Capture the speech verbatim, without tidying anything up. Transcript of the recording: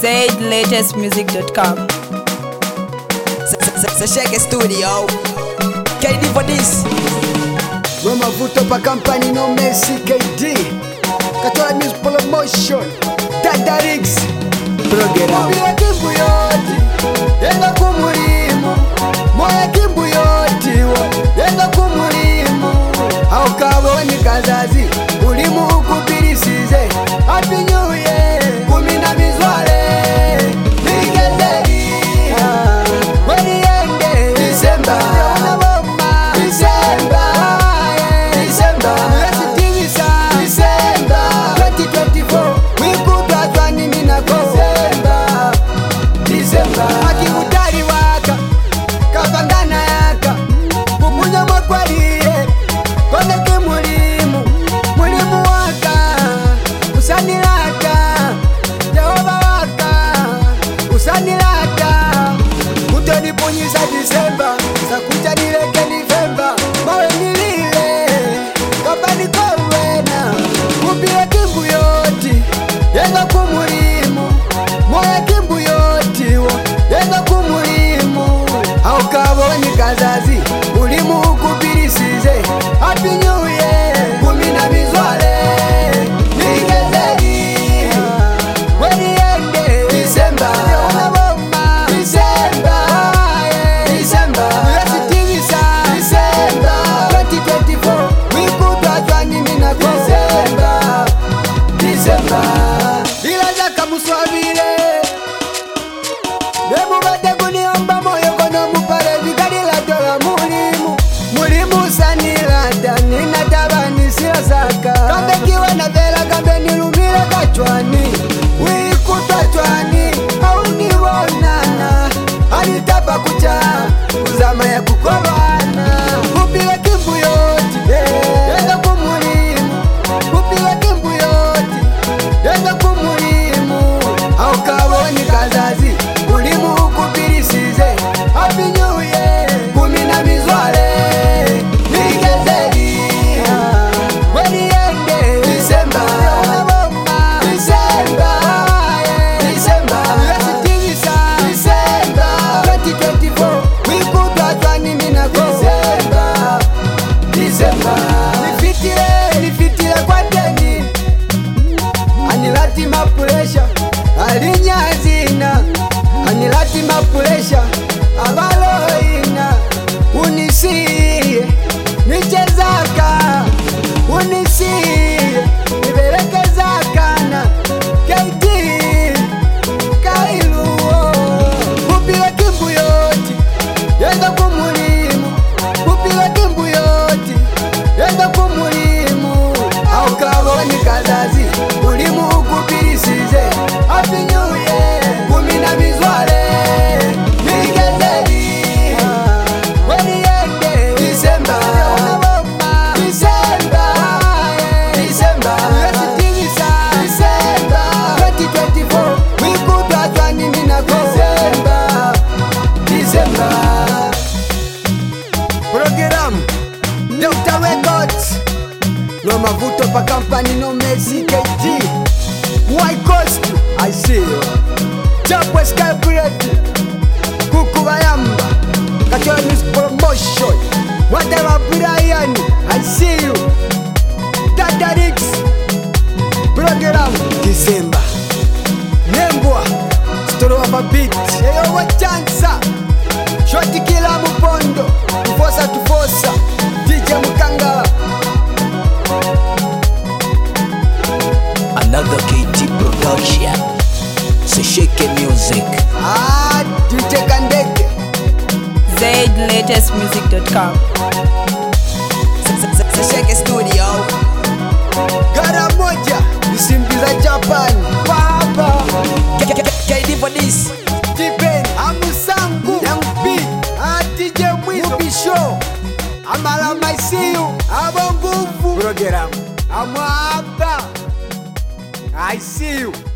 Zaid Latest Music dot com. Sesheke Studio K D for this Roma Vuto pa company no Messi K D Katola Music Promotion Dada Riggs Program Mubile kimbu yoti Yenga kumurimu Moya kimbu yoti Yenga kumurimu Haukawa ni kazazi Ulimu ukupirisize Happy New Year Kumina mizwale Nigezeri Weni yende December December December Resitivisa December twenty twenty-four Wikutwa twani minako December December Aki utari waka Kavangana yaka Kukunya mwakwariye Koneke mulimu Mulimu waka Usanilata Jehova waka Usanilata Kutonipunyisa December Sakucha nileke November Mawe nilile Kapani kowena Kupile kimbu yoti Yenga kumulimu Moya kimbu yoti Yenga kumulimu Haukabo ni kazazi Ulimu ukupirisize Happy New Year Kumina mizwale Nigezeri Weni yende December December December Resitivisa December twenty twenty-four Wikutwa twani minako December December Ila zaka muswabile Demu bate kuniomba moyo kono mupale Vikadila dola mulimu Mulimu sanilata Nina tabani sila saka Kambe kiwa na vela kambe nilumile kachwani Wikutwa twani Hauniwonana Alitapa kucha Kuzama ya kukobana Kupile kimbu yoti Yenga kumulimu Kupile kimbu yoti Yenga kumulimu Haukabo ni kazazi Ulimu ukupirisize Happy New Year Kumina mizwale Nigezeri Weni yende December December December Resitivisa December twenty twenty-four Wikutwa twani minako December December Nifitile, nifitile kwa deni Anilati mapuresha Alinyazina Anilati mapuresha Abaloina Unisiye Nichezaka Unisiye Niberekezakana K D Kailuo Kupile kimbu yoti Yenga kumulimu Kupile kimbu yoti Yenga kumulimu Haukabo ni kazazi Ulimu ukupirisize Happy New Year Kumina mizwale Nigezeri Weni yende December December December Resitivisa December twenty twenty-four Wikutwa twani minako December December Program Doctor Records No Mavuto pa company no Messi K D White Coast I see you Chapwe Sky Bread Kuku Bayamba Katola Music Promotion Whatever Brian I see you Dada Riggs Program December Nembwa Storo wa beat Eyo wa chansa Shoti kila mupondo Tufosa tufosa D J Mukangala Another K D production Sesheke Music Ah, D J Kandeke Zaid Latest Music dot com. Sesheke Studio Gara moja Nisimbiza Japan Baba K D for this Tipen Amusangu Young B Ah, D J Mwizo Mubisho Amala I see you Abo nguvu Program Amwaba I see you